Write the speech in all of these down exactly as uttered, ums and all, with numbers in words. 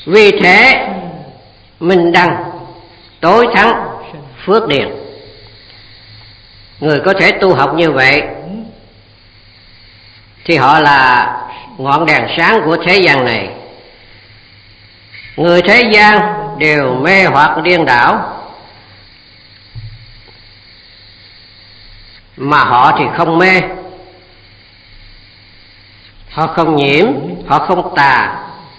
Vì thế Minh Đăng tối thắng phước điền. Người có thể tu học như vậy thì họ là ngọn đèn sáng của thế gian này. Người thế gian đều mê hoặc điên đảo, mà họ thì không mê, họ không nhiễm, họ không tà,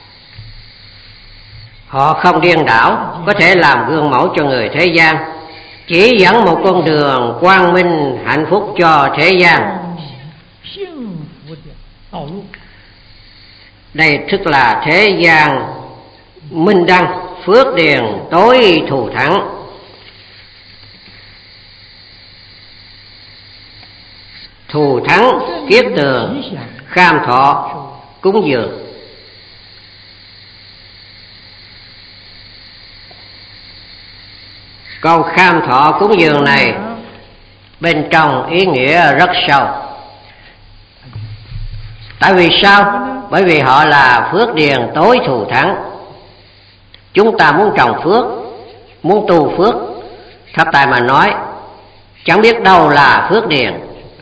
họ không điên đảo, có thể làm gương mẫu cho người thế gian, chỉ dẫn một con đường quang minh hạnh phúc cho thế gian. Đây tức là thế gian minh đăng phước điền tối thù thắng. Thù thắng kiết tường, kham thọ cúng dường. Câu kham thọ cúng dường này bên trong ý nghĩa rất sâu. Tại vì sao? Bởi vì họ là phước điền tối thù thắng. Chúng ta muốn trồng phước, muốn tu phước, Pháp Tài mà nói chẳng biết đâu là phước điền.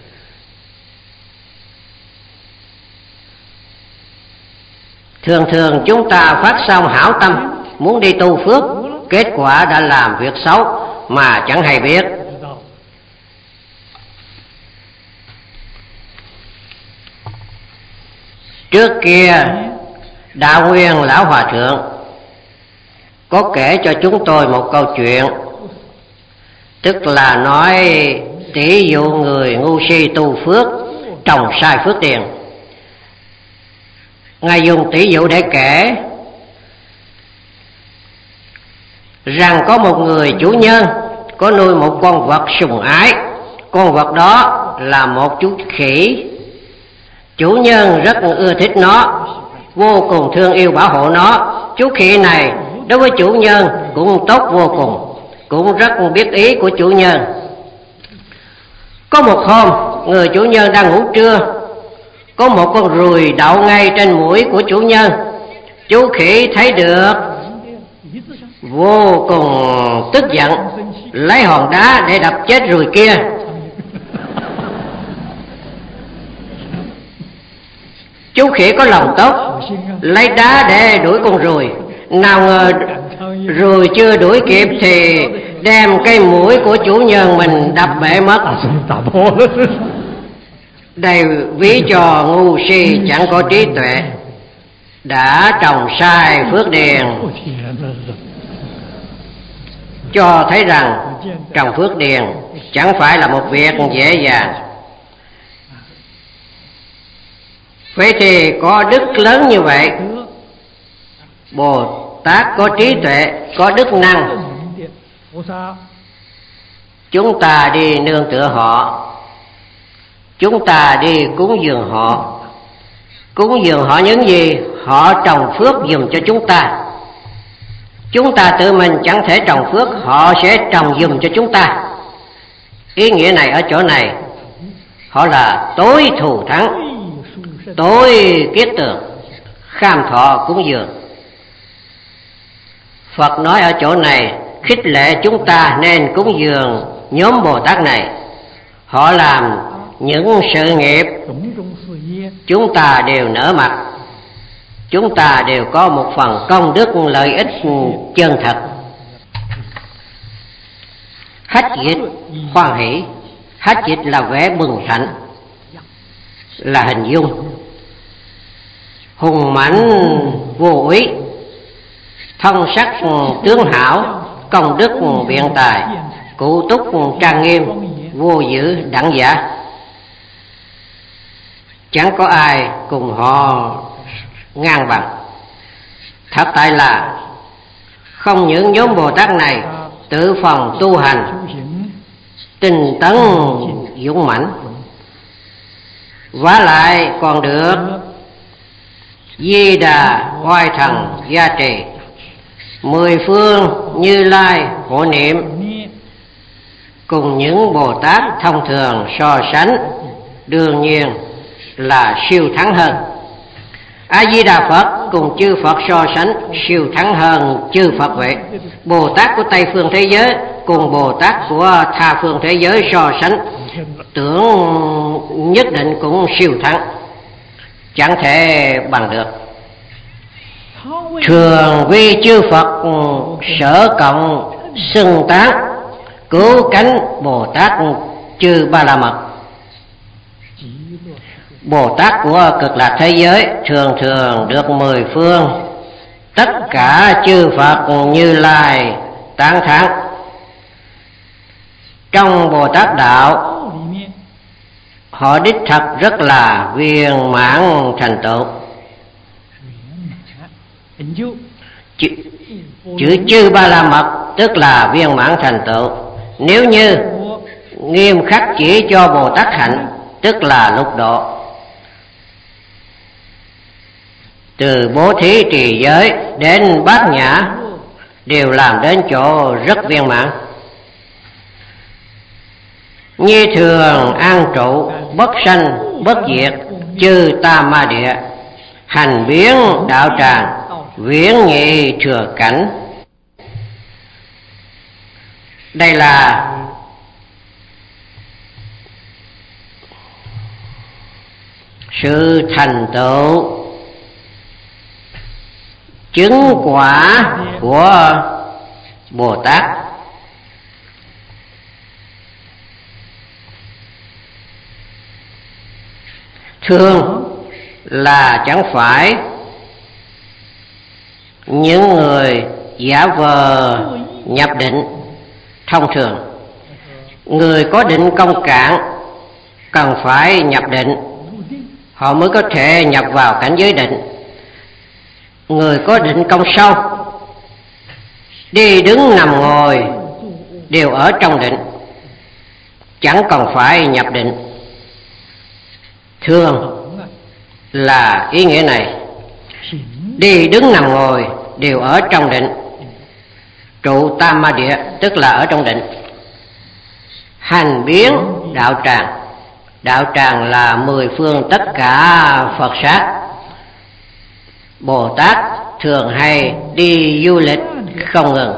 Thường thường chúng ta phát xong hảo tâm muốn đi tu phước, kết quả đã làm việc xấu mà chẳng hay biết. Trước kia Đạo Nguyên Lão Hòa Thượng có kể cho chúng tôi một câu chuyện, tức là nói tỷ dụ người ngu si tu phước trồng sai phước điền. Ngài dùng tỷ dụ để kể rằng có một người chủ nhân có nuôi một con vật sùng ái. Con vật đó là một chú khỉ. Chủ nhân rất ưa thích nó, vô cùng thương yêu bảo hộ nó. Chú khỉ này đối với chủ nhân cũng tốt vô cùng, cũng rất biết ý của chủ nhân. Có một hôm, người chủ nhân đang ngủ trưa, có một con ruồi đậu ngay trên mũi của chủ nhân. Chú khỉ thấy được, vô cùng tức giận, lấy hòn đá để đập chết ruồi kia. Chú khỉ có lòng tốt, lấy đá để đuổi con ruồi. Nào ngờ ruồi chưa đuổi kịp thì đem cây mũi của chủ nhân mình đập bể mất. Đây ví cho ngu si chẳng có trí tuệ, đã trồng sai phước điền, cho thấy rằng trồng phước điền chẳng phải là một việc dễ dàng. Vậy thì có đức lớn như vậy, Bồ Tát có trí tuệ, có đức năng, chúng ta đi nương tựa họ, chúng ta đi cúng dường họ. Cúng dường họ những gì? Họ trồng phước dùm cho chúng ta. Chúng ta tự mình chẳng thể trồng phước, họ sẽ trồng dùm cho chúng ta. Ý nghĩa này ở chỗ này, họ là tối thù thắng, tối kiết tường, kham thọ cúng dường. Phật nói ở chỗ này khích lệ chúng ta nên cúng dường nhóm Bồ Tát này. Họ làm những sự nghiệp chúng ta đều nở mặt, chúng ta đều có một phần công đức lợi ích chân thật. Hách dịch hoan hỷ, hách dịch là vẻ mừng thạnh, là hình dung hùng mãnh vô úy, thân sắc tướng hảo, công đức biện tài, cụ túc trang nghiêm, vô dữ đẳng giả. Chẳng có ai cùng họ ngang bằng. Thật tại là không những nhóm Bồ Tát này tự phòng tu hành tinh tấn dũng mãnh, vả lại còn được Di Đà oai thần gia trì, mười phương Như Lai hộ niệm, cùng những Bồ Tát thông thường so sánh đương nhiên là siêu thắng hơn. A Di Đà Phật cùng chư Phật so sánh siêu thắng hơn chư Phật vậy. Bồ Tát của Tây phương thế giới cùng Bồ Tát của tha phương thế giới so sánh, tưởng nhất định cũng siêu thắng, chẳng thể bằng được. Thường vì chư Phật sở cộng xưng tán, cứu cánh Bồ Tát chư Ba La Mật. Bồ Tát của cực lạc thế giới thường thường được mười phương tất cả chư Phật Như Lai tán thán. Trong Bồ Tát đạo, họ đích thật rất là viên mãn thành tựu. Chữ, chữ chư Ba La Mật tức là viên mãn thành tựu. Nếu như nghiêm khắc chỉ cho Bồ Tát hạnh tức là lục độ. Từ bố thí trì giới đến bát nhã đều làm đến chỗ rất viên mãn. Như thường an trụ bất sanh bất diệt chư tam ma địa, hành biến đạo tràng viễn nhị thừa cảnh. Đây là sự thành tựu chứng quả của Bồ Tát. Thường là chẳng phải những người giả vờ nhập định. Thông thường người có định công cạn cần phải nhập định, họ mới có thể nhập vào cảnh giới định. Người có định công sâu, đi đứng nằm ngồi đều ở trong định, chẳng cần phải nhập định. Thường là ý nghĩa này, đi đứng nằm ngồi đều ở trong định. Trụ tam ma địa tức là ở trong định. Hành biến đạo tràng, đạo tràng là mười phương tất cả Phật sát. Bồ Tát thường hay đi du lịch không ngừng.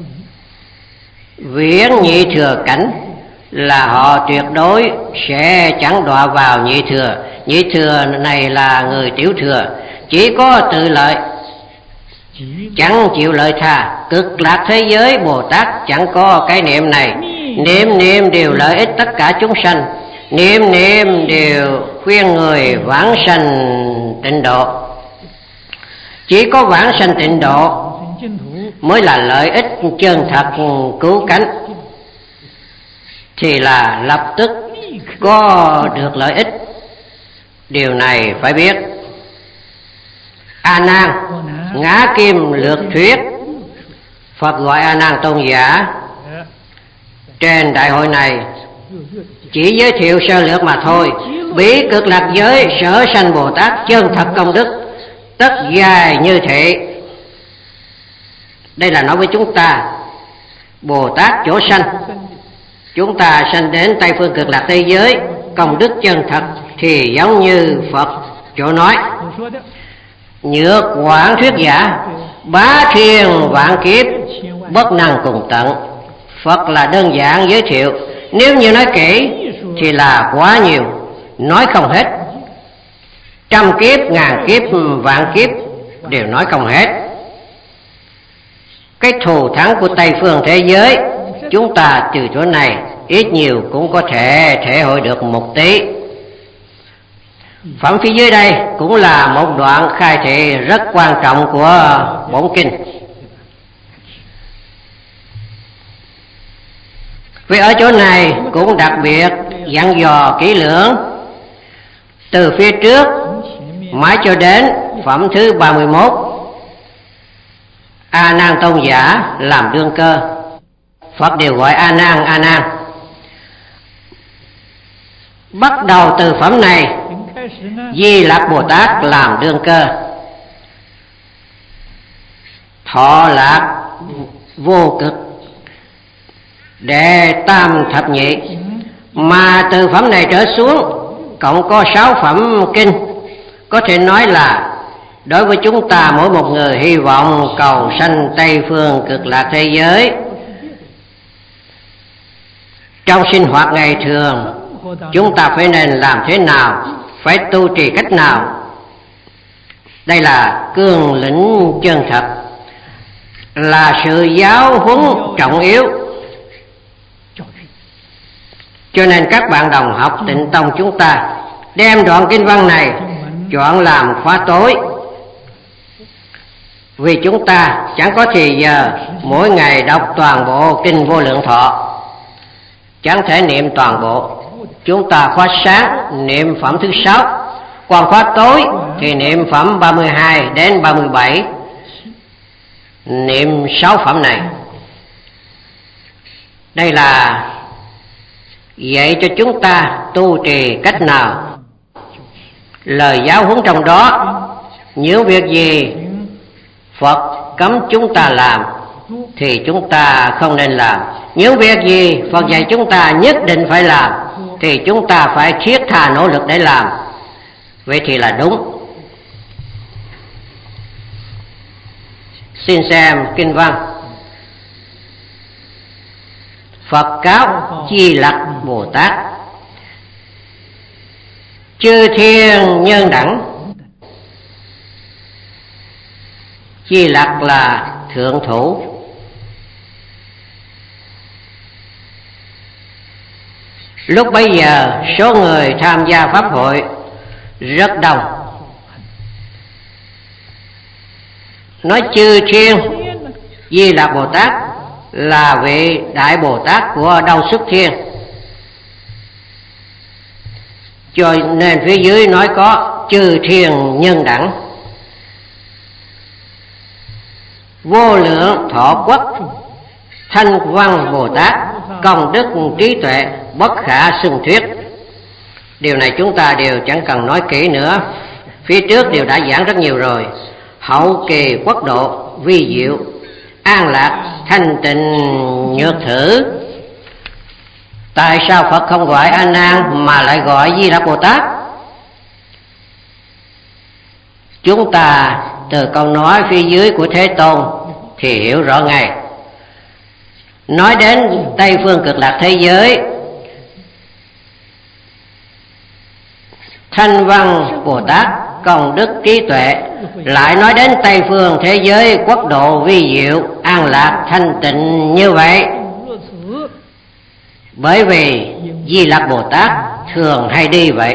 Viễn nhị thừa cảnh là họ tuyệt đối sẽ chẳng đọa vào nhị thừa. Nhị thừa này là người tiểu thừa, chỉ có tự lợi, chẳng chịu lợi tha. Cực lạc thế giới Bồ Tát chẳng có cái niệm này. Niệm niệm đều lợi ích tất cả chúng sanh, niệm niệm đều khuyên người vãng sanh tịnh độ. Chỉ có vãng sanh tịnh độ mới là lợi ích chân thật cứu cánh, thì là lập tức có được lợi ích. Điều này phải biết. A Nan ngã kim lược thuyết, Phật gọi A Nan tôn giả. Trên đại hội này chỉ giới thiệu sơ lược mà thôi. Bí cực lạc giới sở sanh Bồ Tát chân thật công đức tất dài như thế. Đây là nói với chúng ta, Bồ Tát chỗ sanh, chúng ta sanh đến Tây phương cực lạc thế giới, công đức chân thật thì giống như Phật chỗ nói. Nhược quảng thuyết giả, bá thiên vạn kiếp bất năng cùng tận. Phật là đơn giản giới thiệu, nếu như nói kỹ thì là quá nhiều, nói không hết. Trăm kiếp, ngàn kiếp, vạn kiếp đều nói không hết. Cái thù thắng của Tây phương thế giới, chúng ta từ chỗ này ít nhiều cũng có thể thể hội được một tí. Phẩm phía dưới đây cũng là một đoạn khai thị rất quan trọng của bổn kinh. Vì ở chỗ này cũng đặc biệt dặn dò kỹ lưỡng, từ phía trước mãi cho đến phẩm thứ ba mươi mốt. A Nan tôn giả làm đương cơ, Phật đều gọi A Nan A Nan. Bắt đầu từ phẩm này, Di Lặc Bồ Tát làm đương cơ, thọ lạc vô cực đệ tam thập nhị. Mà từ phẩm này trở xuống cộng có sáu phẩm kinh, có thể nói là Đối với chúng ta, mỗi một người hy vọng cầu sanh Tây phương cực lạc thế giới, trong sinh hoạt ngày thường chúng ta phải nên làm thế nào, phải tu trì cách nào? Đây là cương lĩnh chân thật, là sự giáo huấn trọng yếu. Cho nên các bạn đồng học Tịnh Tông chúng ta đem đoạn kinh văn này chọn làm khóa tối, vì chúng ta chẳng có thì giờ mỗi ngày đọc toàn bộ kinh Vô Lượng Thọ, chẳng thể niệm toàn bộ. Chúng ta khóa sáng niệm phẩm thứ sáu, còn khóa tối thì niệm phẩm ba mươi hai đến ba mươi bảy, niệm sáu phẩm này. Đây là dạy cho chúng ta tu trì cách nào. Lời giáo huấn trong đó, những việc gì Phật cấm chúng ta làm thì chúng ta không nên làm, những việc gì Phật dạy chúng ta nhất định phải làm thì chúng ta phải thiết tha nỗ lực để làm. Vậy thì là đúng. Xin xem kinh văn. Phật cáo Di Lặc Bồ Tát: chư thiên nhân đẳng. Di Lặc là thượng thủ. Lúc bấy giờ số người tham gia pháp hội rất đông. Nói chư thiên, Di Lặc Bồ Tát là vị đại Bồ Tát của Đông Xuất Thiên, cho nên phía dưới nói có chư thiên nhân đẳng. Vô lượng thọ quốc, Thanh Văn Bồ Tát, công đức trí tuệ bất khả xưng thuyết. Điều này chúng ta đều chẳng cần nói kỹ nữa, phía trước đều đã giảng rất nhiều rồi. Hậu kỳ quốc độ vi diệu, an lạc thanh tịnh nhược thử. Tại sao Phật không gọi A Nan mà lại gọi Di Lặc Bồ Tát? Chúng ta từ câu nói phía dưới của Thế Tôn thì hiểu rõ ngay. Nói đến Tây phương cực lạc thế giới, Thanh Văn Bồ Tát công đức trí tuệ, lại nói đến Tây phương thế giới quốc độ vi diệu, an lạc thanh tịnh như vậy. Bởi vì Di Lặc Bồ Tát thường hay đi vậy.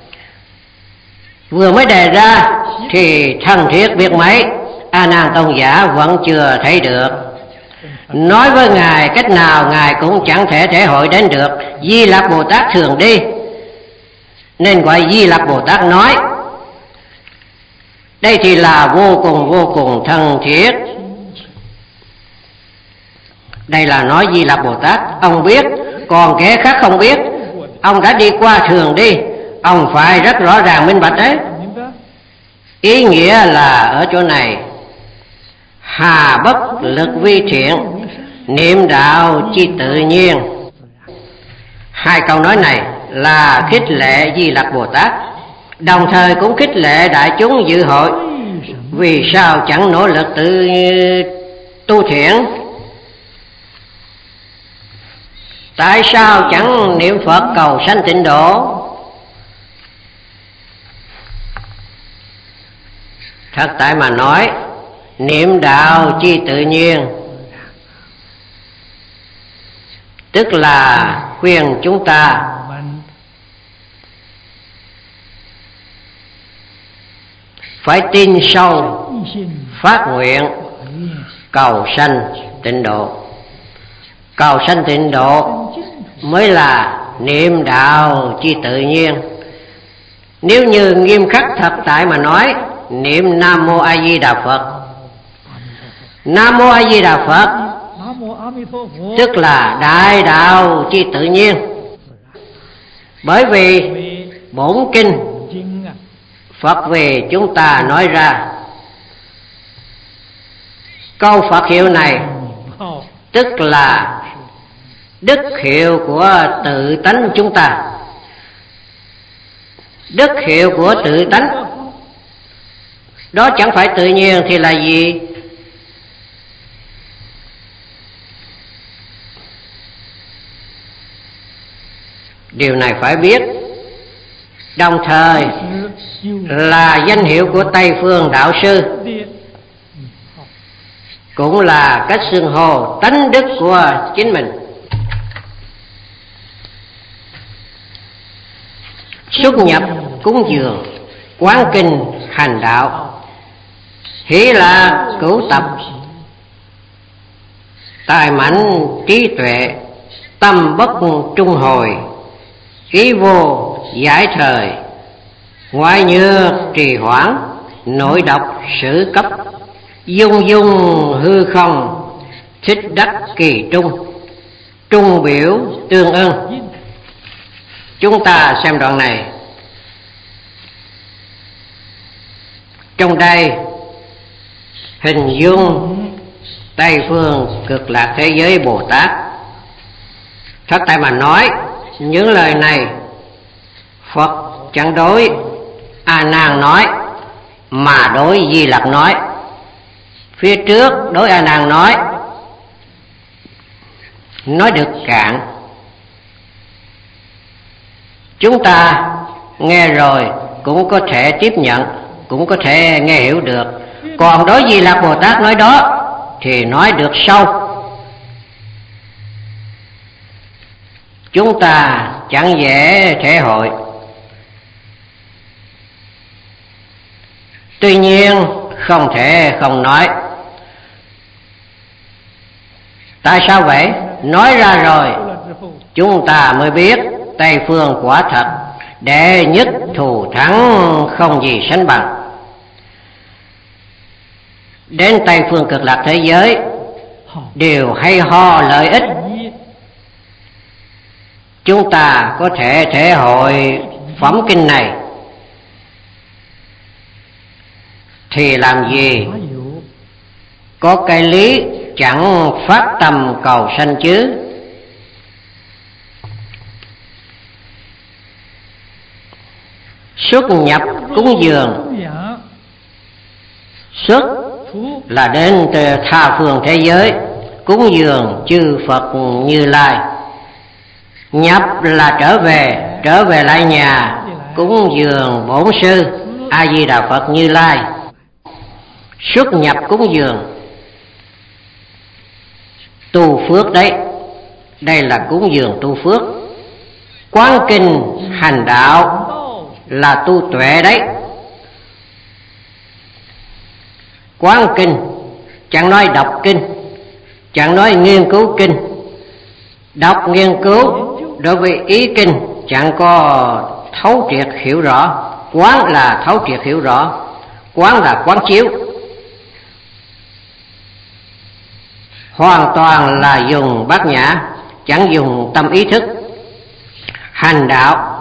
Vừa mới đề ra thì thân thiết biết mấy, A Nan Tôn giả vẫn chưa thấy được. Nói với Ngài cách nào Ngài cũng chẳng thể thể hội đến được. Di Lặc Bồ Tát thường đi, nên gọi Di Lặc Bồ Tát nói. Đây thì là vô cùng vô cùng thân thiết. Đây là nói Di Lặc Bồ Tát, ông biết, còn kẻ khác không biết. Ông đã đi qua thường đi, ông phải rất rõ ràng minh bạch đấy. Ý nghĩa là ở chỗ này: hà bất lực vi thiện, niệm đạo chi tự nhiên. Hai câu nói này là khích lệ Di Lặc Bồ Tát, đồng thời cũng khích lệ đại chúng dự hội. Vì sao chẳng nỗ lực tự tu thiện? Tại sao chẳng niệm Phật cầu sanh tịnh độ? Thật tại mà nói, niệm đạo chi tự nhiên, tức là khuyên chúng ta phải tin sâu, phát nguyện cầu sanh tịnh độ. Cầu sanh tịnh độ mới là niệm đạo chi tự nhiên. Nếu như nghiêm khắc thật tại mà nói, niệm Nam Mô A Di Đà Phật. Nam Mô A Di Đà Phật tức là đại đạo chi tự nhiên. Bởi vì bổn kinh Phật về chúng ta nói ra câu Phật hiệu này, tức là đức hiệu của tự tánh chúng ta. Đức hiệu của tự tánh Đó chẳng phải tự nhiên thì là gì? Điều này phải biết. Đồng thời là danh hiệu của Tây Phương Đạo Sư, cũng là cách xưng hô tánh đức của chính mình. Xuất nhập cúng dường, quán kinh hành đạo, hỷ lạc cửu tập, tài mạnh trí tuệ, tâm bất trung hồi, ý vô giải thời, ngoại nhược trì hoãn, nội độc sử cấp, dung dung hư không, thích đắc kỳ trung, trung biểu tương ưng. Chúng ta xem đoạn này. Trong đây hình dung Tây Phương Cực Lạc Thế Giới Bồ Tát. Thật tại mà nói, những lời này Phật chẳng đối A Nan nói, mà đối Di Lặc nói. Phía trước đối A Nan nói, nói được cạn. Chúng ta nghe rồi cũng có thể tiếp nhận, cũng có thể nghe hiểu được. Còn đối Di Lặc Bồ Tát nói đó thì nói được sâu. Chúng ta chẳng dễ thể hội. Tuy nhiên không thể không nói. Tại sao vậy? Nói ra rồi chúng ta mới biết Tây Phương quả thật đệ nhất thù thắng, không gì sánh bằng. Đến Tây Phương Cực Lạc Thế Giới đều hay ho lợi ích. Chúng ta có thể thể hội phẩm kinh này thì làm gì có cái lý chẳng phát tâm cầu sanh chứ. Xuất nhập cúng dường, xuất là đến từ tha phương thế giới, cúng dường chư Phật Như Lai. Nhập là trở về, trở về lại nhà, cúng dường bổn sư A Di Đà Phật Như Lai. Xuất nhập cúng dường, tu phước đấy. Đây là cúng dường tu phước. Quán kinh hành đạo là tu tuệ đấy. Quán kinh chẳng nói đọc kinh, chẳng nói nghiên cứu kinh. Đọc nghiên cứu đối với ý kinh chẳng có thấu triệt hiểu rõ. Quán là thấu triệt hiểu rõ, quán là quán chiếu. Hoàn toàn là dùng bát nhã, chẳng dùng tâm ý thức. Hành đạo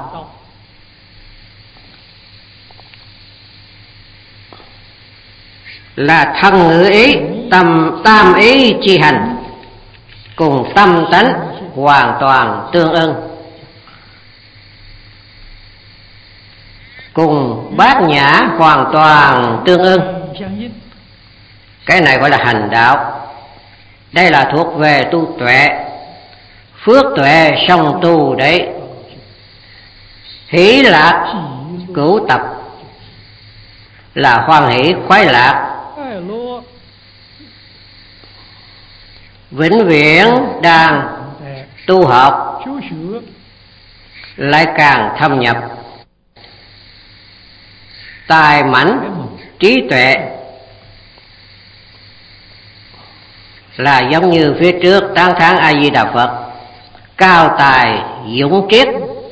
là thân ngữ ý, tâm tam ý chi hành, cùng tâm tánh hoàn toàn tương ưng, cùng bát nhã hoàn toàn tương ưng. Cái này gọi là hành đạo. Đây là thuộc về tu tuệ, phước tuệ song tu đấy. Hỷ lạc cửu tập là hoan hỷ khoái lạc, vĩnh viễn đang tu học lại càng thâm nhập. Tài mãnh trí tuệ là giống như phía trước tán thán A Di Đà Phật, cao tài dũng triết.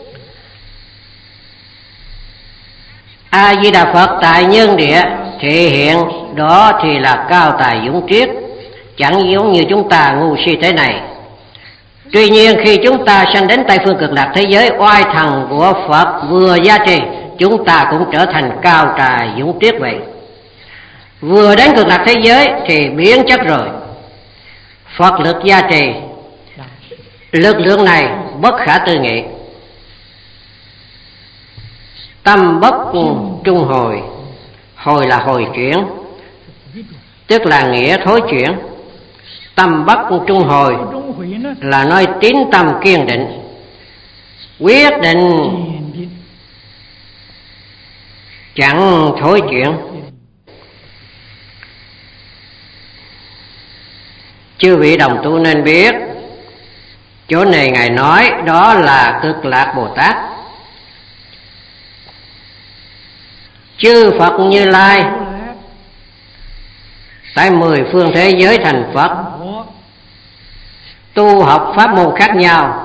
A Di Đà Phật tại nhân địa thể hiện đó thì là cao tài dũng triết, chẳng giống như chúng ta ngu si thế này. Tuy nhiên khi chúng ta sanh đến Tây Phương Cực Lạc Thế Giới, oai thần của Phật vừa gia trì, chúng ta cũng trở thành cao tài dũng triết vậy. Vừa đến Cực Lạc Thế Giới thì biến chất rồi. Phật lực gia trì, lực lượng này bất khả tư nghị. Tâm bất trung hồi, Hồi là hồi chuyển, tức là nghĩa thối chuyển. Tâm bất trung hồi là nói tín tâm kiên định, quyết định chẳng thối chuyển. Chư vị đồng tu nên biết, chỗ này Ngài nói đó là Cực Lạc Bồ Tát. Chư Phật Như Lai tại mười phương thế giới thành Phật, tu học pháp môn khác nhau.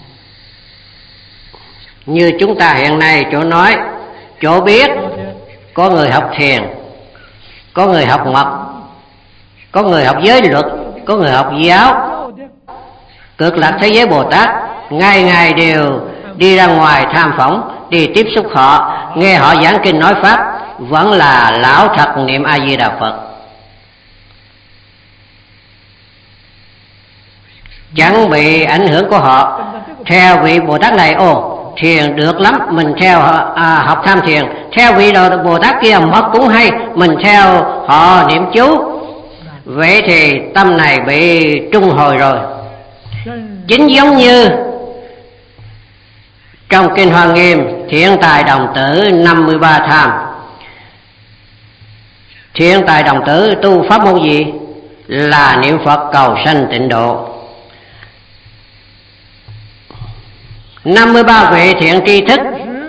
Như chúng ta hiện nay chỗ nói, chỗ biết, có người học thiền, có người học mật, có người học giới luật, có người học giáo. Cực Lạc thế giới Bồ Tát ngày ngày đều đi ra ngoài tham phỏng, đi tiếp xúc họ, nghe họ giảng kinh nói pháp, vẫn là lão thật niệm A Di Đà Phật, chẳng bị ảnh hưởng của họ. Theo vị Bồ Tát này, ồ thiền được lắm, mình theo à, học tham thiền. Theo vị Bồ Tát kia mật cũng hay, mình theo họ niệm chú. Vậy thì tâm này bị trung hồi rồi. Chính giống như trong Kinh Hoa Nghiêm, Thiện Tài Đồng Tử năm mươi ba tham. Thiện Tài Đồng Tử tu pháp môn gì? Là niệm Phật cầu sanh tịnh độ. năm mươi ba vị thiện tri thức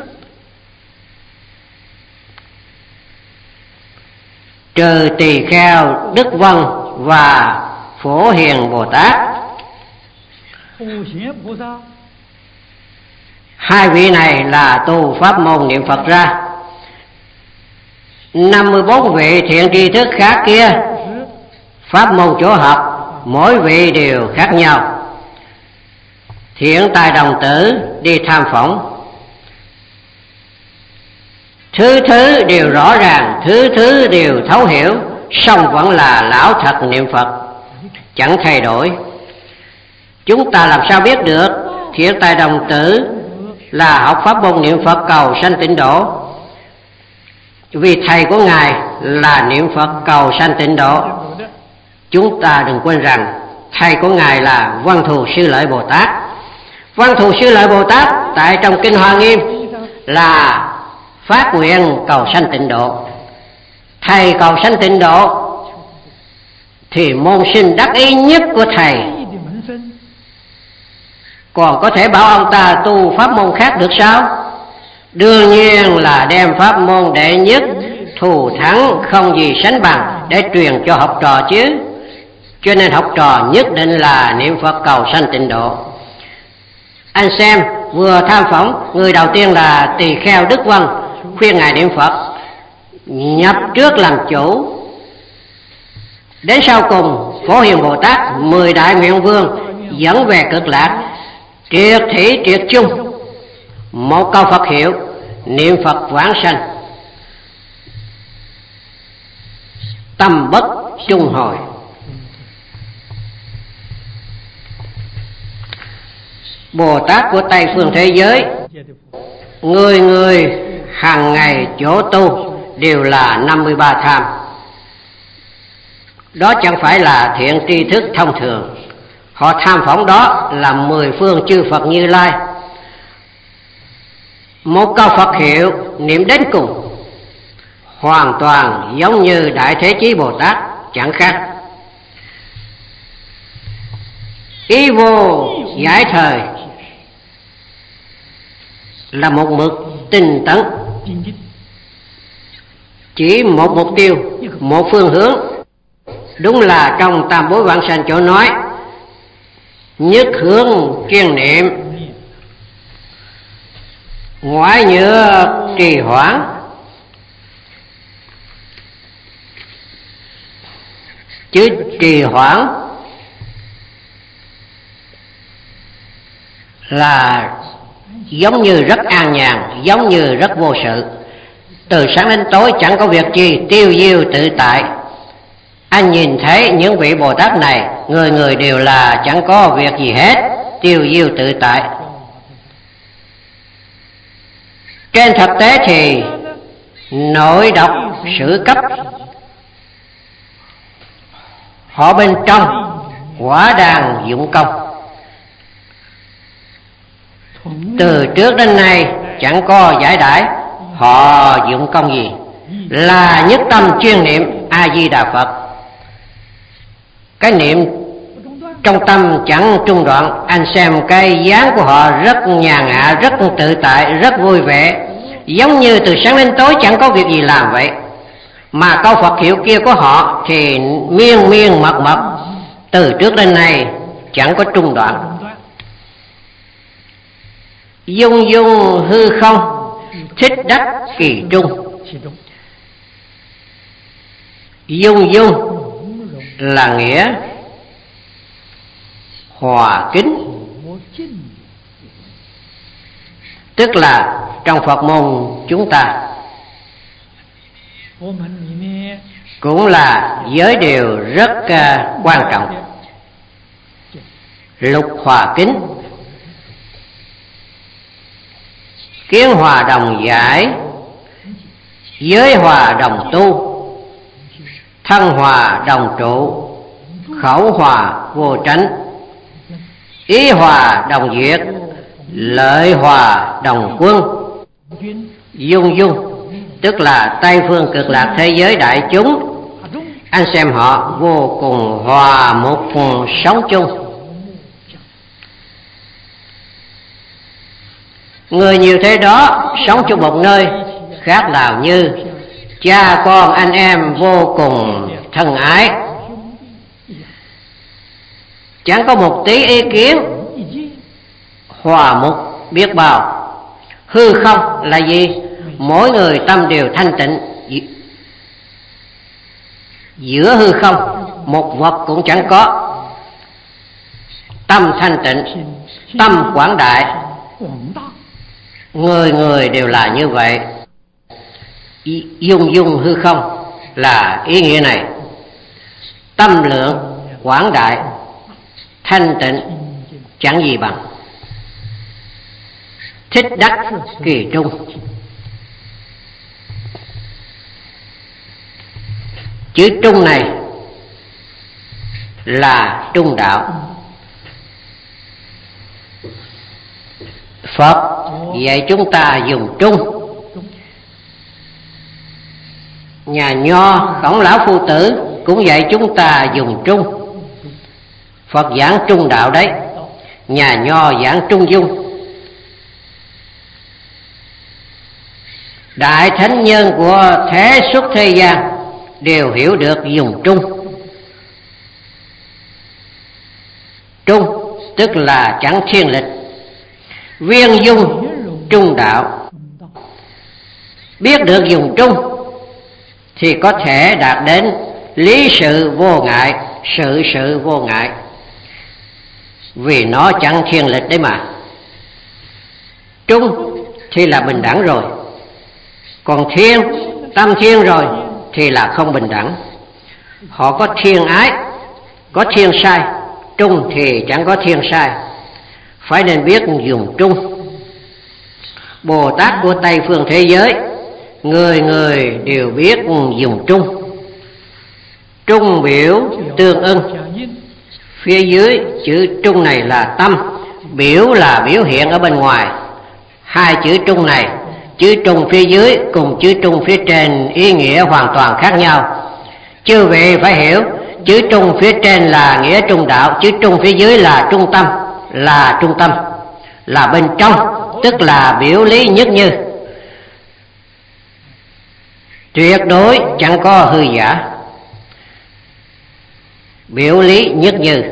trừ Tỳ Kheo, Đức Vân và Phổ Hiền Bồ Tát, hai vị này là tu pháp môn niệm Phật ra. Năm mươi bốn vị thiện tri thức khác kia, pháp môn chỗ học mỗi vị đều khác nhau. Thiện Tài Đồng Tử đi tham phỏng, thứ thứ đều rõ ràng, thứ thứ đều thấu hiểu, song vẫn là lão thật niệm Phật, chẳng thay đổi. Chúng ta làm sao biết được Thiện Tài Đồng Tử là học pháp môn niệm Phật cầu sanh tịnh độ? Vì thầy của Ngài là niệm Phật cầu sanh tịnh độ. Chúng ta đừng quên rằng thầy của Ngài là Văn Thù Sư Lợi Bồ Tát. Văn Thù Sư Lợi Bồ Tát tại trong Kinh Hoa Nghiêm là phát nguyện cầu sanh tịnh độ. Thầy cầu sanh tịnh độ thì môn sinh đắc ý nhất của thầy còn có thể bảo ông ta tu pháp môn khác được sao? Đương nhiên là đem pháp môn đệ nhất, thù thắng không gì sánh bằng để truyền cho học trò chứ. Cho nên học trò nhất định là niệm Phật cầu sanh tịnh độ. Anh xem, vừa tham phỏng, người đầu tiên là Tỳ Kheo Đức Vân khuyên Ngài niệm Phật, nhập trước làm chủ. Đến sau cùng, Phổ Hiền Bồ Tát, mười đại nguyện vương dẫn về Cực Lạc, triệt thủy triệt chung, một câu Phật hiệu, niệm Phật vãng sanh, tâm bất trung hồi. Bồ Tát của Tây phương thế giới, người người hàng ngày chỗ tu đều là năm mươi ba tham. Đó chẳng phải là thiện tri thức thông thường. Họ tham phỏng đó là mười phương chư Phật Như Lai. Một câu Phật hiệu niệm đến cùng, hoàn toàn giống như Đại Thế Chí Bồ Tát, chẳng khác. Ý vô giải thời là một mực tinh tấn, chỉ một mục tiêu, một phương hướng. Đúng là trong Tam Bối Vãng Sanh chỗ nói, nhất hướng kiên niệm, ngoại nhựa trì hoãn. Chứ trì hoãn là giống như rất an nhàn, giống như rất vô sự. Từ sáng đến tối chẳng có việc gì, tiêu diêu tự tại. Anh nhìn thấy những vị Bồ Tát này, người người đều là chẳng có việc gì hết, tiêu diêu tự tại. Trên thực tế thì nội độc sự cấp. Họ bên trong quả đàn dụng công. Từ trước đến nay chẳng có giải đãi, họ dụng công gì? Là nhất tâm chuyên niệm A Di Đà Phật. Cái niệm trong tâm chẳng trung đoạn. Anh xem cái dáng của họ rất nhàn hạ, rất tự tại, rất vui vẻ, giống như từ sáng đến tối chẳng có việc gì làm vậy. Mà câu Phật hiệu kia của họ thì miên miên mật mật, từ trước đến nay chẳng có trung đoạn. Dung dung hư không, thích đắc kỳ trung. Dung dung là nghĩa hòa kính, tức là trong Phật môn chúng ta cũng là giới điều rất uh, quan trọng. Lục hòa kính, kiến hòa đồng giải, giới hòa đồng tu, thân hòa đồng trụ, khẩu hòa vô tránh, ý hòa đồng duyệt, lợi hòa đồng quân. Dung dung tức là Tây phương cực lạc thế giới đại chúng. Anh xem họ vô cùng hòa một cùng sống chung. Người nhiều thế đó sống chung một nơi, khác nào như cha con anh em vô cùng thân ái, chẳng có một tí ý kiến, hòa mục biết bao. Hư không là gì? Mỗi người tâm đều thanh tịnh. Giữa hư không một vật cũng chẳng có. Tâm thanh tịnh, tâm quảng đại, người người đều là như vậy. Dung dung hư không là ý nghĩa này. Tâm lượng quảng đại, thanh tịnh, chẳng gì bằng. Thích đắc kỳ trung. Chữ trung này là trung đạo. Phật dạy chúng ta dùng trung. Nhà Nho Khổng Lão Phu Tử cũng dạy chúng ta dùng trung. Phật giảng trung đạo đấy, nhà Nho giảng trung dung. Đại thánh nhân của thế xuất thế gian đều hiểu được dùng trung. Trung tức là chẳng thiên lịch, viên dung trung đạo. Biết được dùng trung thì có thể đạt đến lý sự vô ngại, sự sự vô ngại. Vì nó chẳng thiên lịch đấy mà. Trung thì là bình đẳng rồi, còn thiên, tâm thiên rồi thì là không bình đẳng. Họ có thiên ái, có thiên sai. Trung thì chẳng có thiên sai. Phải nên biết dùng trung. Bồ Tát của Tây phương thế giới, người người đều biết dùng trung. Trung biểu tương ưng. Phía dưới chữ trung này là tâm, biểu là biểu hiện ở bên ngoài. Hai chữ trung này, chữ trung phía dưới cùng chữ trung phía trên ý nghĩa hoàn toàn khác nhau. Chư vị phải hiểu, chữ trung phía trên là nghĩa trung đạo, chữ trung phía dưới là trung tâm, là trung tâm, là bên trong, tức là biểu lý nhất như. Tuyệt đối chẳng có hư giả. Biểu lý nhất như.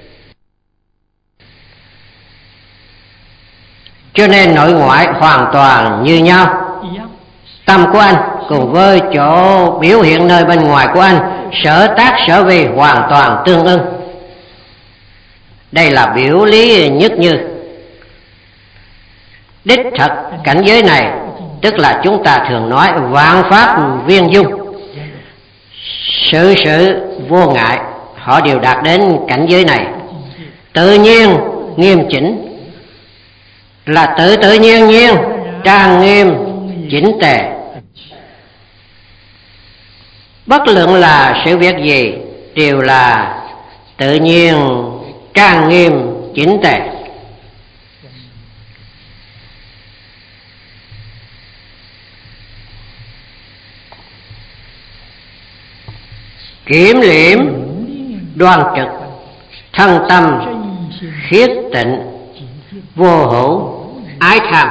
Cho nên nội ngoại hoàn toàn như nhau. Tâm của anh cùng với chỗ biểu hiện nơi bên ngoài của anh, sở tác sở vi hoàn toàn tương ưng. Đây là biểu lý nhất như. Đích thật cảnh giới này, tức là chúng ta thường nói vạn pháp viên dung, sự sự vô ngại, họ đều đạt đến cảnh giới này. Tự nhiên nghiêm chỉnh là tự tự nhiên nhiên, trang nghiêm chỉnh tề. Bất luận là sự việc gì đều là tự nhiên, trang nghiêm, chỉnh tề. Kiểm liệm, đoan trực, thân tâm, khiết tịnh, vô hữu, ái tham.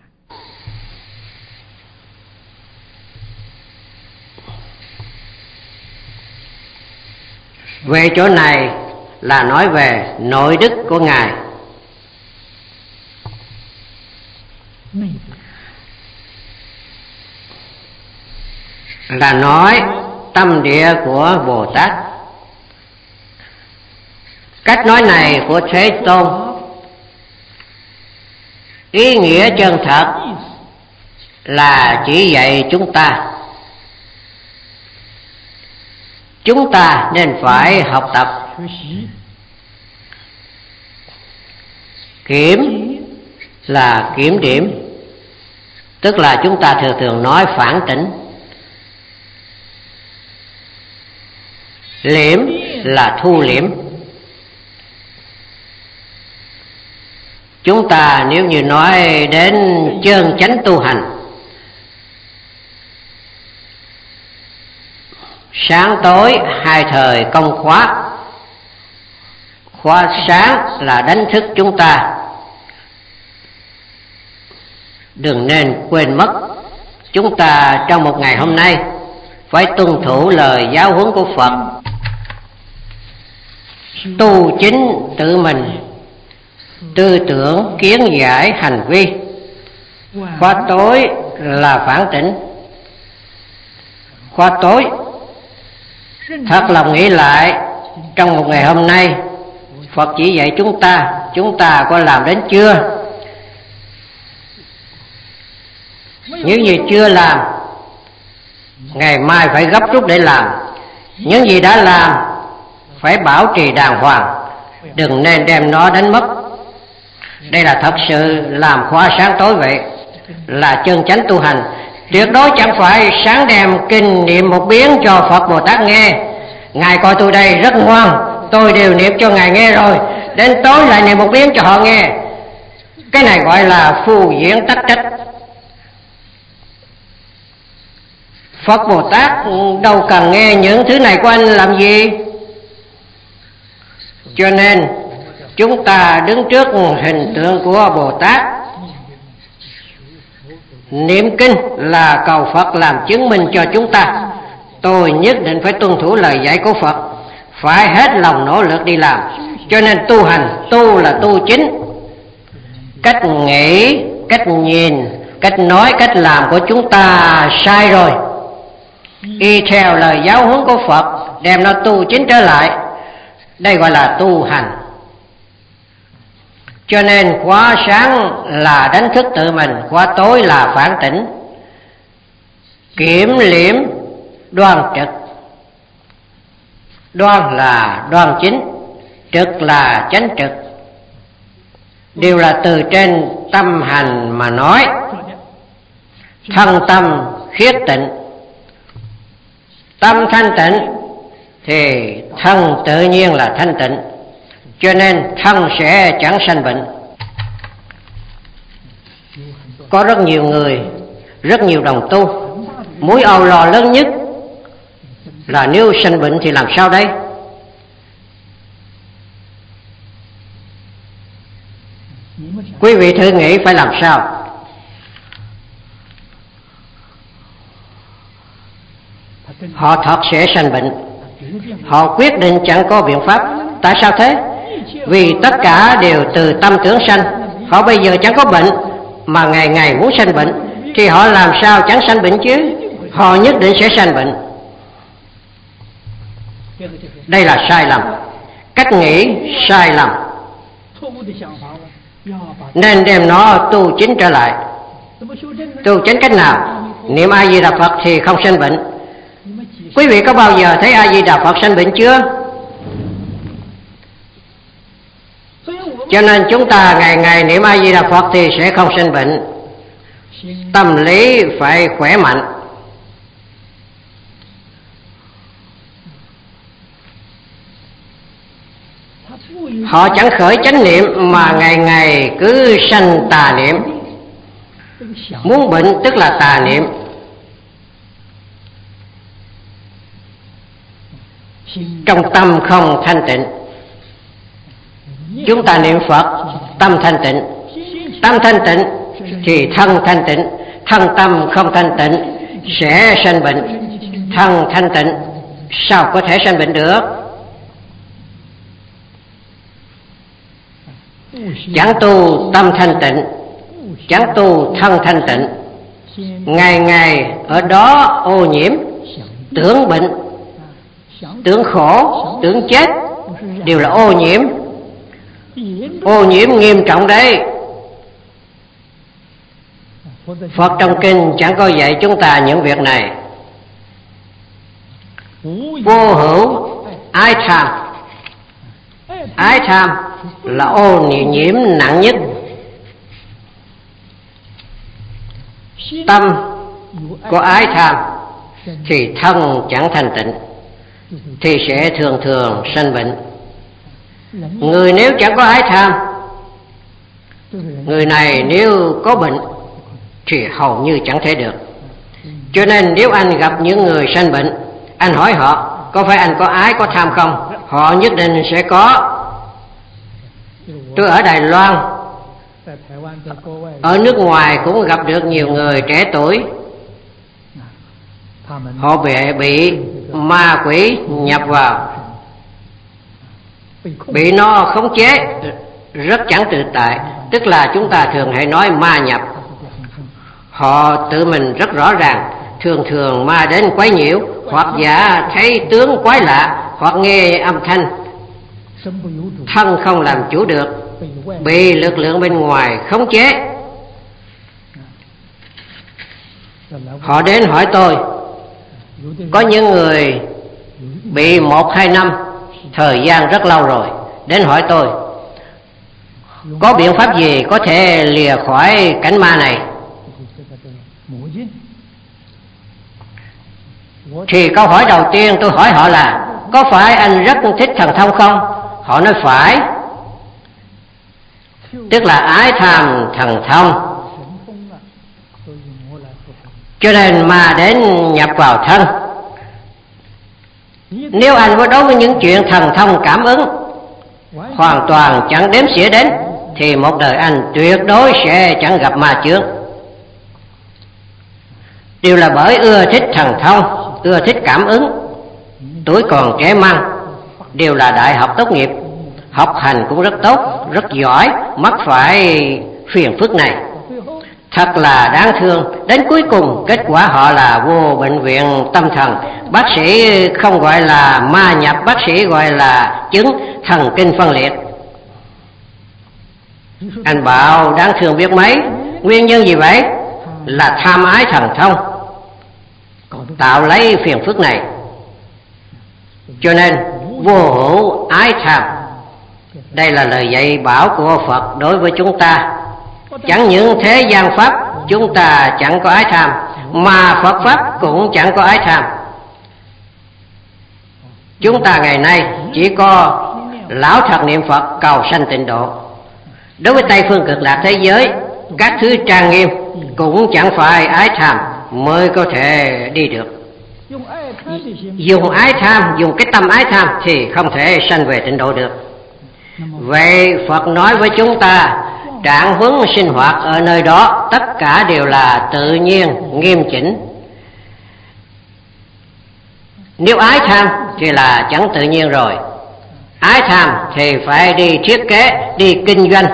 Về chỗ này là nói về nội đức của Ngài. Là nói tâm địa của Bồ Tát. Cách nói này của Thế Tôn ý nghĩa chân thật là chỉ dạy chúng ta chúng ta nên phải học tập. Kiểm là kiểm điểm, tức là chúng ta thường thường nói phản tỉnh. Liễm là thu liễm. Chúng ta nếu như nói đến chân chánh tu hành, sáng tối hai thời công khóa. Khóa sáng là đánh thức chúng ta, đừng nên quên mất. Chúng ta trong một ngày hôm nay phải tuân thủ lời giáo huấn của Phật, tu chính tự mình, tư tưởng, kiến giải, hành vi. Khóa tối là phản tỉnh. Khóa tối, thật lòng nghĩ lại, trong một ngày hôm nay Phật chỉ dạy chúng ta, chúng ta có làm đến chưa? Những gì chưa làm, ngày mai phải gấp rút để làm. Những gì đã làm, phải bảo trì đàng hoàng, đừng nên đem nó đánh mất. Đây là thật sự làm khóa sáng tối vậy, là chân chánh tu hành. Tuyệt đối chẳng phải sáng đem kinh niệm một biến cho Phật Bồ Tát nghe. Ngài coi tôi đây rất ngoan, tôi đều niệm cho Ngài nghe rồi, đến tối lại niệm một biến cho họ nghe. Cái này gọi là phù diễn tắc trách. Phật Bồ Tát đâu cần nghe những thứ này của anh làm gì. Cho nên chúng ta đứng trước hình tượng của Bồ Tát, niệm kinh là cầu Phật làm chứng minh cho chúng ta. Tôi nhất định phải tuân thủ lời dạy của Phật, phải hết lòng nỗ lực đi làm. Cho nên tu hành, tu là tu chính. Cách nghĩ, cách nhìn, cách nói, cách làm của chúng ta sai rồi. Y theo lời giáo huấn của Phật, đem nó tu chính trở lại, đây gọi là tu hành. Cho nên khóa sáng là đánh thức tự mình, khóa tối là phản tỉnh. Kiểm liễm, đoan trực. Đoan là đoan chính, trực là chánh trực. Đều là từ trên tâm hành mà nói. Thân tâm khiết tịnh, tâm thanh tịnh thì thân tự nhiên là thanh tịnh, cho nên thân sẽ chẳng sanh bệnh. Có rất nhiều người, rất nhiều đồng tu, mối âu lo lớn nhất là nếu sanh bệnh thì làm sao đây? Quý vị thử nghĩ phải làm sao? Họ thật sẽ sanh bệnh, họ quyết định chẳng có biện pháp. Tại sao thế? Vì tất cả đều từ tâm tưởng sanh. Họ bây giờ chẳng có bệnh mà ngày ngày muốn sanh bệnh, thì họ làm sao chẳng sanh bệnh chứ? Họ nhất định sẽ sanh bệnh. Đây là sai lầm, cách nghĩ sai lầm, nên đem nó tu chính trở lại. Tu chính cách nào? Niệm A Di Đà Phật thì không sanh bệnh. Quý vị có bao giờ thấy A Di Đà Phật sanh bệnh chưa? Cho nên chúng ta ngày ngày niệm A Di Đà Phật thì sẽ không sanh bệnh. Tâm lý phải khỏe mạnh. Họ chẳng khởi chánh niệm mà ngày ngày cứ sanh tà niệm. Muốn bệnh tức là tà niệm. Trong tâm không thanh tịnh. Chúng ta niệm Phật, tâm thanh tịnh. Tâm thanh tịnh thì thân thanh tịnh. Thân tâm không thanh tịnh sẽ sanh bệnh. Thân thanh tịnh sao có thể sanh bệnh được? Chẳng tu tâm thanh tịnh, chẳng tu thân thanh tịnh, ngày ngày ở đó ô nhiễm, tưởng bệnh, tưởng khổ, tưởng chết, đều là ô nhiễm. Ô nhiễm nghiêm trọng đấy. Phật trong kinh chẳng có dạy chúng ta những việc này. Vô hữu ái tham. Ái tham là ô nhiễm nặng nhất. Tâm có ái tham thì thân chẳng thanh tịnh, thì sẽ thường thường sanh bệnh. Người nếu chẳng có ái tham, người này nếu có bệnh thì hầu như chẳng thể được. Cho nên nếu anh gặp những người sanh bệnh, anh hỏi họ có phải anh có ái có tham không? Họ nhất định sẽ có. Tôi ở Đài Loan, ở nước ngoài cũng gặp được nhiều người trẻ tuổi. Họ bị, bị ma quỷ nhập vào, bị nó khống chế rất chẳng tự tại. Tức là chúng ta thường hay nói ma nhập. Họ tự mình rất rõ ràng. Thường thường ma đến quấy nhiễu, hoặc giả thấy tướng quái lạ, hoặc nghe âm thanh, thân không làm chủ được, bị lực lượng bên ngoài khống chế. Họ đến hỏi tôi. Có những người bị một hai năm, thời gian rất lâu rồi, đến hỏi tôi có biện pháp gì có thể lìa khỏi cảnh ma này. Thì câu hỏi đầu tiên tôi hỏi họ là có phải anh rất thích thần thông không? Họ nói phải. Tức là ái tham thần thông, cho nên ma đến nhập vào thân. Nếu anh có đối với những chuyện thần thông cảm ứng hoàn toàn chẳng đếm xỉa đến, thì một đời anh tuyệt đối sẽ chẳng gặp ma chướng. Đều là bởi ưa thích thần thông, ưa thích cảm ứng. Tuổi còn trẻ măng, đều là đại học tốt nghiệp, học hành cũng rất tốt, rất giỏi, mắc phải phiền phức này. Thật là đáng thương. Đến cuối cùng kết quả họ là vô bệnh viện tâm thần. Bác sĩ không gọi là ma nhập, bác sĩ gọi là chứng thần kinh phân liệt. Anh bảo đáng thương biết mấy. Nguyên nhân gì vậy? Là tham ái thần thông tạo lấy phiền phức này. Cho nên vô hữu ái tham. Đây là lời dạy bảo của Phật đối với chúng ta. Chẳng những thế gian pháp chúng ta chẳng có ái tham, mà Phật pháp cũng chẳng có ái tham. Chúng ta ngày nay chỉ có lão thật niệm Phật cầu sanh tịnh độ. Đối với Tây phương cực lạc thế giới, các thứ trang nghiêm cũng chẳng phải ái tham mới có thể đi được. Dùng ái tham, dùng cái tâm ái tham thì không thể sanh về tịnh độ được. Vậy Phật nói với chúng ta, trạng huống sinh hoạt ở nơi đó tất cả đều là tự nhiên, nghiêm chỉnh. Nếu ái tham thì là chẳng tự nhiên rồi. Ái tham thì phải đi thiết kế, đi kinh doanh.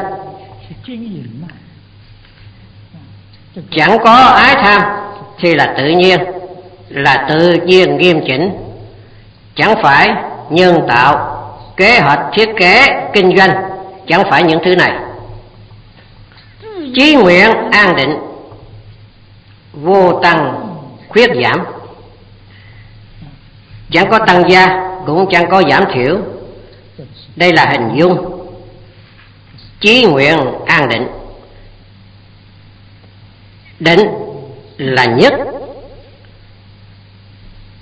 Chẳng có ái tham thì là tự nhiên, là tự nhiên nghiêm chỉnh. Chẳng phải nhân tạo, kế hoạch, thiết kế, kinh doanh, chẳng phải những thứ này. Chí nguyện an định, vô tăng khuyết giảm. Chẳng có tăng gia, cũng chẳng có giảm thiểu. Đây là hình dung. Chí nguyện an định. Định là nhất.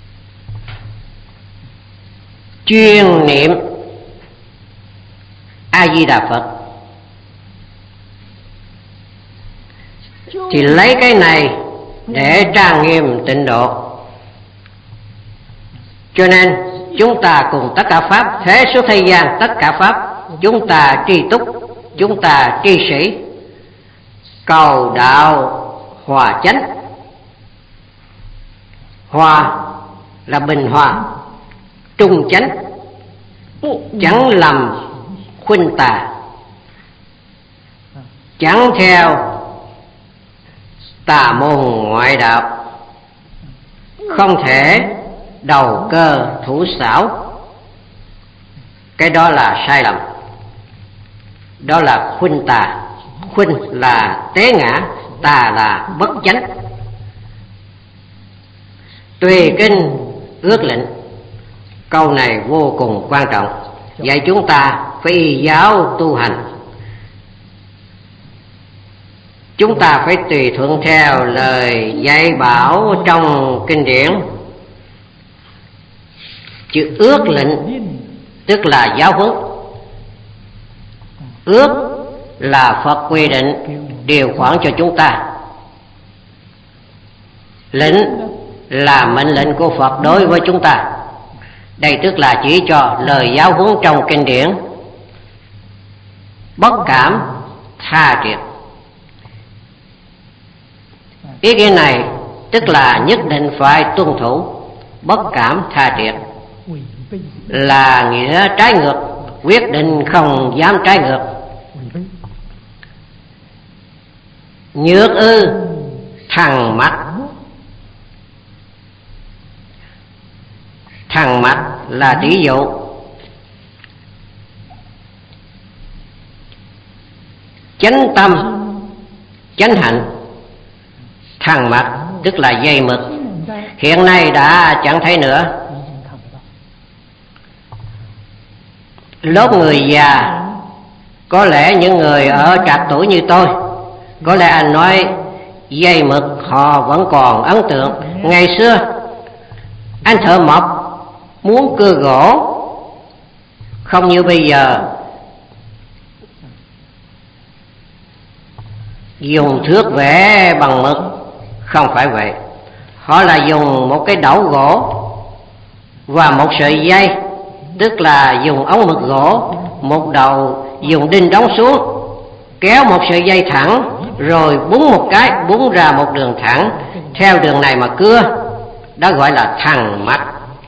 Chuyên niệm Di Đà Phật, thì lấy cái này để trang nghiêm tịnh độ. Cho nên chúng ta cùng tất cả pháp thế số thế gian, tất cả pháp chúng ta tri túc, chúng ta tri sĩ, cầu đạo hòa chánh. Hòa là bình hòa, trung chánh, chẳng lầm khuynh tà, chẳng theo tà môn ngoại đạo, không thể đầu cơ thủ xảo. Cái đó là sai lầm, đó là khuynh tà. Khuynh là tế ngã, tà là bất chánh. Tùy kinh ước lệnh, câu này vô cùng quan trọng, dạy chúng ta phải y giáo tu hành. Chúng ta phải tùy thuận theo lời dạy bảo trong kinh điển. Chữ ước lệnh tức là giáo huấn. Ước là Phật quy định điều khoản cho chúng ta. Lệnh là mệnh lệnh của Phật đối với chúng ta. Đây tức là chỉ cho lời giáo huấn trong kinh điển. Bất cảm tha triệt. Ý nghĩa này tức là nhất định phải tuân thủ. Bất cảm tha triệt là nghĩa trái ngược, quyết định không dám trái ngược. Nhược ư thằng mặt. Thằng mặt là tỷ dụ. Chánh tâm, chánh hạnh. Thằng mặt tức là dây mực, hiện nay đã chẳng thấy nữa. Lớp người già, có lẽ những người ở trạc tuổi như tôi, có lẽ anh nói dây mực họ vẫn còn ấn tượng. Ngày xưa anh thợ mộc muốn cưa gỗ, không như bây giờ dùng thước vẽ bằng mực. Không phải vậy, họ là dùng một cái đẩu gỗ và một sợi dây, tức là dùng ống mực gỗ, một đầu dùng đinh đóng xuống, kéo một sợi dây thẳng, rồi búng một cái, búng ra một đường thẳng, theo đường này mà cưa. Đó gọi là thằn mặt.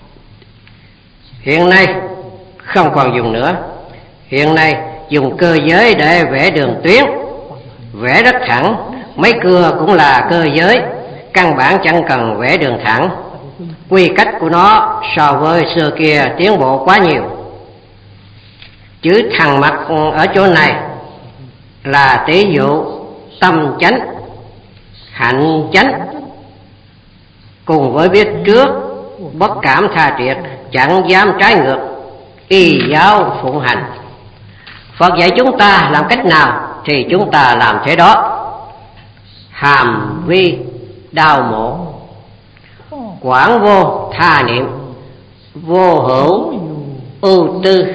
Hiện nay không còn dùng nữa. Hiện nay dùng cơ giới để vẽ đường tuyến, vẽ rất thẳng. Mấy cưa cũng là cơ giới, căn bản chẳng cần vẽ đường thẳng. Quy cách của nó so với xưa kia tiến bộ quá nhiều. Chữ thằn mặt ở chỗ này là tỷ dụ tâm chánh, hạnh chánh, cùng với biết trước, bất cảm tha triệt, chẳng dám trái ngược, y giáo phụng hành. Phật dạy chúng ta làm cách nào thì chúng ta làm thế đó. Hàm vi đào mộ, quảng vô tha niệm, vô hữu ưu tư.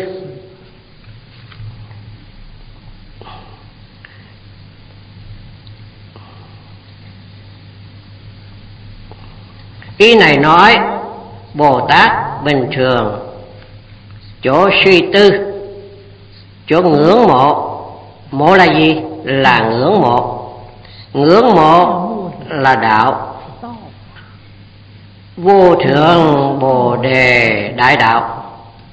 Ý này nói Bồ Tát bình thường chỗ suy tư, chỗ ngưỡng mộ. Mộ là gì? Là ngưỡng mộ. Ngưỡng mộ là đạo. Vô thượng Bồ Đề đại đạo.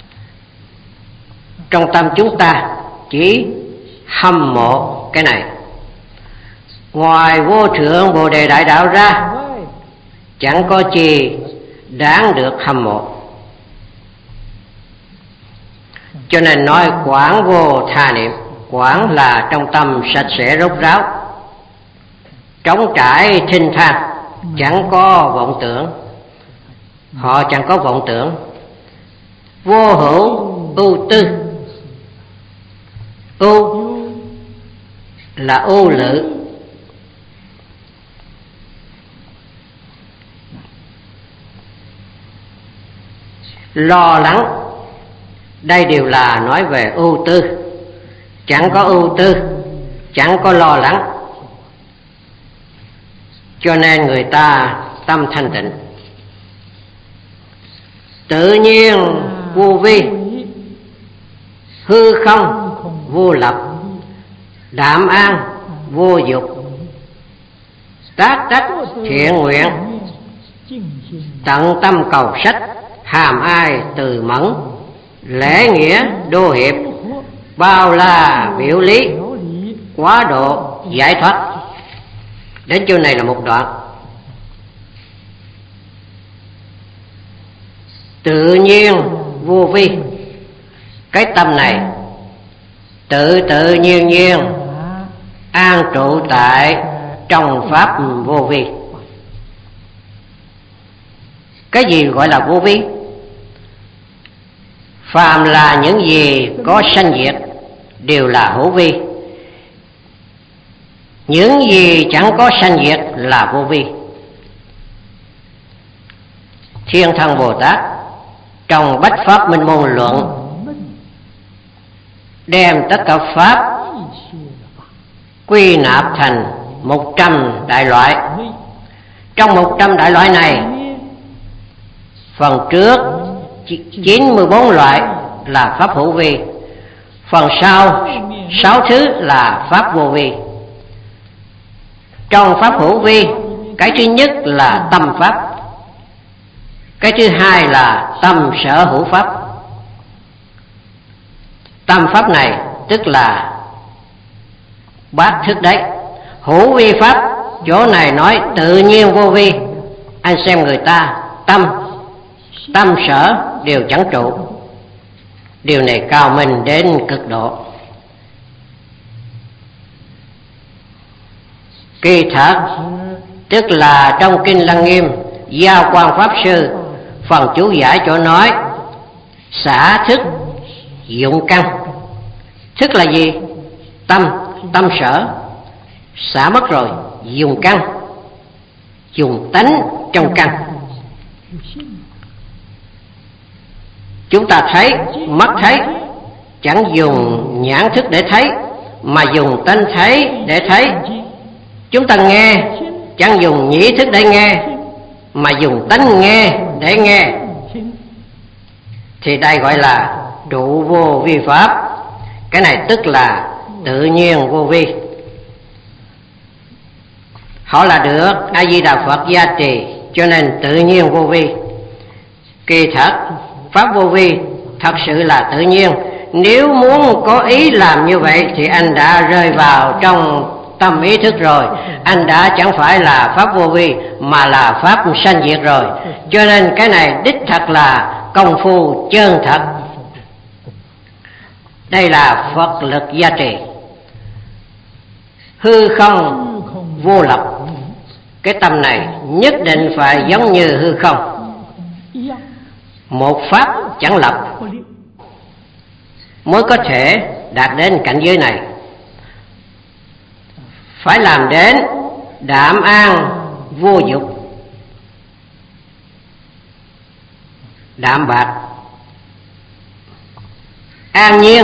Trong tâm chúng ta chỉ hâm mộ cái này. Ngoài vô thượng Bồ Đề đại đạo ra, chẳng có chi đáng được hâm mộ. Cho nên nói quảng vô tha niệm. Quảng là trong tâm sạch sẽ rốt ráo, trống trải thinh thang, chẳng có vọng tưởng. Họ chẳng có vọng tưởng. Vô hữu ưu tư. Ưu là ưu lự, lo lắng. Đây đều là nói về ưu tư. chẳng có ưu tư, chẳng có lo lắng, cho nên người ta tâm thanh tịnh. Tự nhiên vô vi, hư không vô lập, đạm an vô dục, tác đắc thiện nguyện, tận tâm cầu sách, hàm ai từ mẫn, lễ nghĩa đô hiệp, bao la biểu lý, quá độ giải thoát. Đến chỗ này là một đoạn. Tự nhiên vô vi, cái tâm này tự tự nhiên nhiên an trụ tại trong pháp vô vi. Cái gì gọi là vô vi? Phàm là những gì có sanh diệt đều là hữu vi, những gì chẳng có sanh diệt là vô vi. Thiên Thân Bồ Tát trong Bách Pháp Minh Môn Luận đem tất cả pháp quy nạp thành một trăm đại loại. Trong một trăm đại loại này, phần trước chín mươi bốn loại là pháp hữu vi, phần sau sáu thứ là pháp vô vi. Trong pháp hữu vi, cái thứ nhất là tâm pháp, cái thứ hai là tâm sở hữu pháp. Tâm pháp này tức là bát thức đấy. Hữu vi pháp, chỗ này nói tự nhiên vô vi. Anh xem người ta tâm, tâm sở đều chẳng trụ. Điều này cao minh đến cực độ. Kỳ thật tức là trong Kinh Lăng Nghiêm, Giao Quang Pháp Sư phần chú giải chỗ nói xả thức dụng căn. Thức là gì? Tâm, tâm sở. Xả mất rồi, dùng căn, dùng tánh trong căn. Chúng ta thấy, mắt thấy, chẳng dùng nhãn thức để thấy, mà dùng tánh thấy để thấy. Chúng ta nghe, chẳng dùng nhĩ thức để nghe, mà dùng tánh nghe để nghe. Thì đây gọi là trụ vô vi pháp. Cái này tức là tự nhiên vô vi. Họ là được A Di Đà Phật gia trì, cho nên tự nhiên vô vi. Kỳ thật pháp vô vi thật sự là tự nhiên. Nếu muốn có ý làm như vậy thì anh đã rơi vào trong tâm ý thức rồi. Anh đã chẳng phải là pháp vô vi mà là pháp sanh diệt rồi. Cho nên cái này đích thật là công phu chân thật. Đây là Phật lực gia trì. Hư không vô lập, cái tâm này nhất định phải giống như hư không. Một pháp chẳng lập mới có thể đạt đến cảnh giới này. Phải làm đến đạm an vô dục, đạm bạc, an nhiên,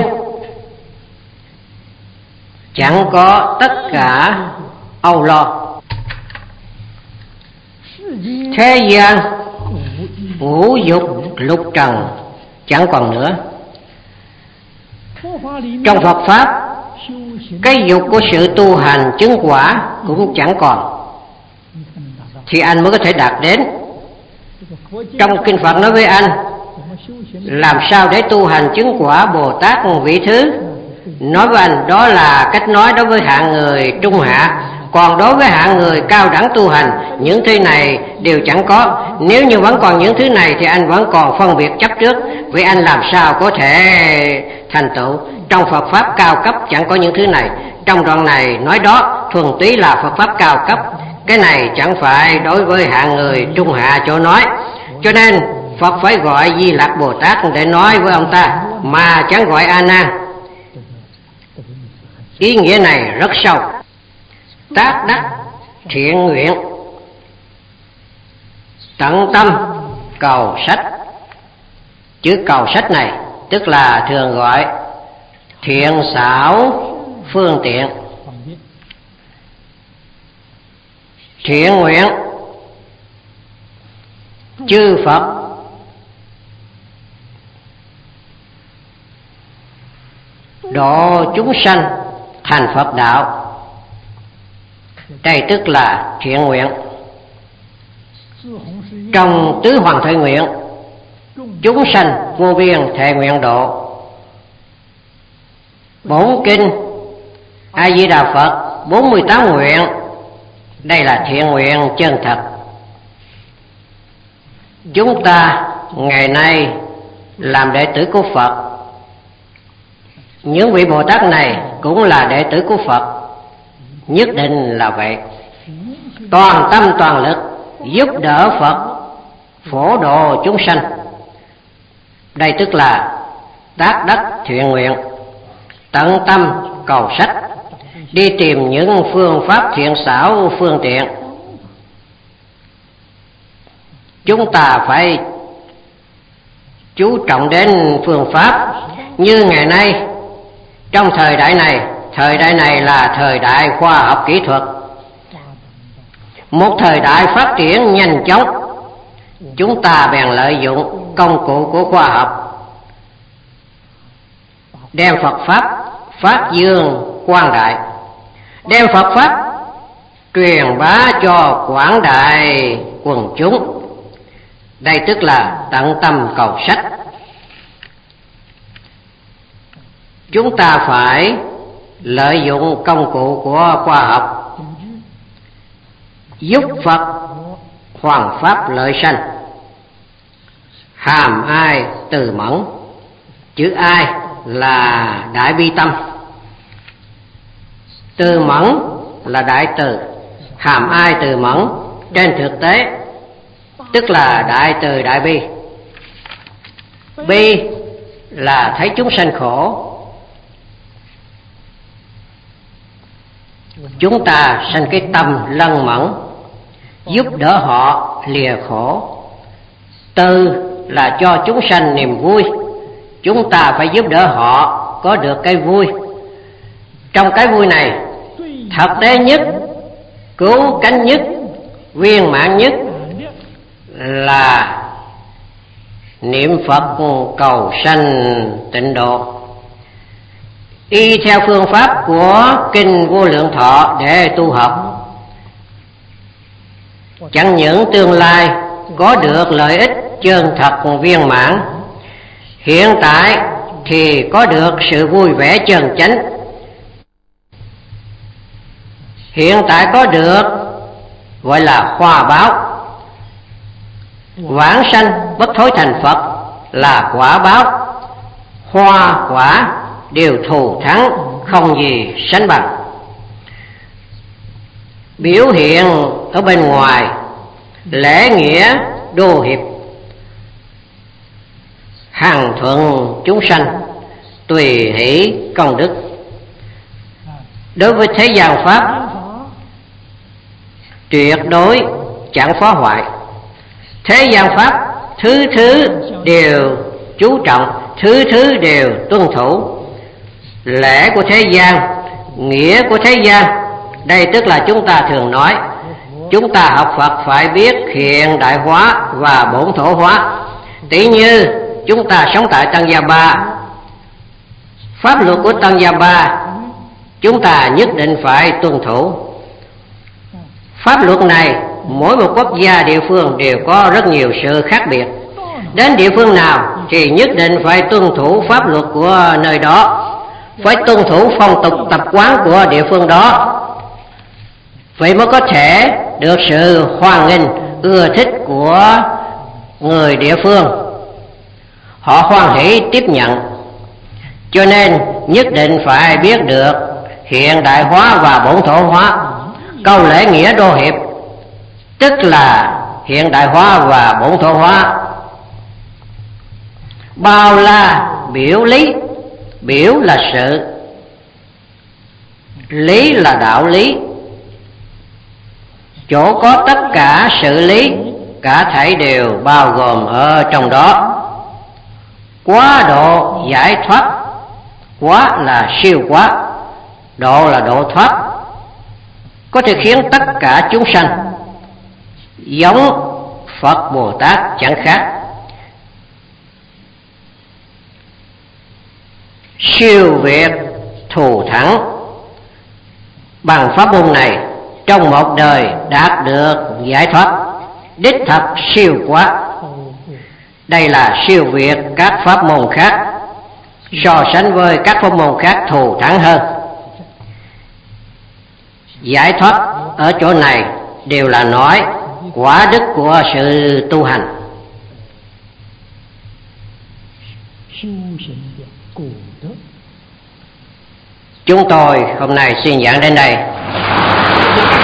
chẳng có tất cả âu lo. Thế gian ngũ dục lục trần chẳng còn nữa. Trong Phật Pháp, cái dục của sự tu hành chứng quả cũng chẳng còn, thì anh mới có thể đạt đến. Trong Kinh Phật nói với anh, làm sao để tu hành chứng quả Bồ Tát vị thứ. Nói với anh, đó là cách nói đối với hạng người trung hạ. Còn đối với hạng người cao đẳng tu hành, những thứ này đều chẳng có. Nếu như vẫn còn những thứ này thì anh vẫn còn phân biệt chấp trước. Vì anh làm sao có thể thành tựu. Trong Phật Pháp cao cấp chẳng có những thứ này. Trong đoạn này nói đó thuần túy là Phật Pháp cao cấp. Cái này chẳng phải đối với hạng người trung hạ chỗ nói. Cho nên Phật phải gọi Di Lặc Bồ Tát để nói với ông ta, mà chẳng gọi A Nan. Ý nghĩa này rất sâu. Tác đắc thiện nguyện, tận tâm cầu sách. Chữ cầu sách này tức là thường gọi thiện xảo phương tiện. Thiện nguyện chư Phật độ chúng sanh thành Phật đạo. Đây tức là thiện nguyện. Trong tứ hoàng thệ nguyện, chúng sanh vô biên thệ nguyện độ. Bổn kinh A Di Đà Phật bốn mươi tám nguyện, đây là thiện nguyện chân thật. Chúng ta ngày nay làm đệ tử của Phật, những vị Bồ Tát này cũng là đệ tử của Phật, nhất định là vậy. Toàn tâm toàn lực giúp đỡ Phật phổ độ chúng sanh. Đây tức là tác đắc thiện nguyện, tận tâm cầu sách, đi tìm những phương pháp thiện xảo phương tiện. Chúng ta phải chú trọng đến phương pháp. Như ngày nay, trong thời đại này, thời đại này là thời đại khoa học kỹ thuật, một thời đại phát triển nhanh chóng. Chúng ta bèn lợi dụng công cụ của khoa học, đem Phật Pháp phát dương quang đại, đem Phật Pháp truyền bá cho quảng đại quần chúng. Đây tức là tận tâm cầu sách. Chúng ta phải lợi dụng công cụ của khoa học, giúp Phật hoàn pháp lợi sanh. Hàm ai từ mẫn, chữ ai là đại bi tâm, từ mẫn là đại từ. Hàm ai từ mẫn trên thực tế tức là đại từ đại bi. Bi là thấy chúng sanh khổ, chúng ta sanh cái tâm lân mẫn, giúp đỡ họ lìa khổ. Từ là cho chúng sanh niềm vui, chúng ta phải giúp đỡ họ có được cái vui. Trong cái vui này, thực tế nhất, cứu cánh nhất, viên mãn nhất là niệm Phật cầu sanh tịnh độ, y theo phương pháp của Kinh Vô Lượng Thọ để tu học. Chẳng những tương lai có được lợi ích chân thật viên mãn, hiện tại thì có được sự vui vẻ chân chánh. Hiện tại có được gọi là khoa báo, vãng sanh bất thối thành Phật là quả báo. Hoa quả đều thù thắng, không gì sánh bằng. Biểu hiện ở bên ngoài, lễ nghĩa đô hiệp, hằng thuận chúng sanh, tùy hỷ công đức. Đối với thế gian pháp, tuyệt đối chẳng phá hoại. Thế gian pháp thứ thứ đều chú trọng, thứ thứ đều tuân thủ. Lễ của thế gian, nghĩa của thế gian, đây tức là chúng ta thường nói, chúng ta học Phật phải biết hiện đại hóa và bổn thổ hóa. Tỷ như chúng ta sống tại Tăng Gia Ba, pháp luật của Tăng Gia Ba chúng ta nhất định phải tuân thủ. Pháp luật này mỗi một quốc gia địa phương đều có rất nhiều sự khác biệt. Đến địa phương nào thì nhất định phải tuân thủ pháp luật của nơi đó, phải tuân thủ phong tục tập quán của địa phương đó. Vậy mới có thể được sự hoan nghênh, ưa thích của người địa phương. Họ hoan hỷ tiếp nhận. Cho nên nhất định phải biết được hiện đại hóa và bổn thổ hóa. Câu lễ nghĩa đô hiệp tức là hiện đại hóa và bổn thổ hóa. Bao la biểu lý, biểu là sự, lý là đạo lý. Chỗ có tất cả sự lý, cả thảy đều bao gồm ở trong đó. Quá độ giải thoát, quá là siêu quá, độ là độ thoát, có thể khiến tất cả chúng sanh giống Phật Bồ Tát chẳng khác. Siêu việt thù thắng, bằng pháp môn này trong một đời đạt được giải thoát, đích thật siêu quá. Đây là siêu việt các pháp môn khác, so sánh với các pháp môn khác thù thắng hơn. Giải thoát ở chỗ này đều là nói quả đức của sự tu hành. Chúng tôi hôm nay xin giảng đến đây.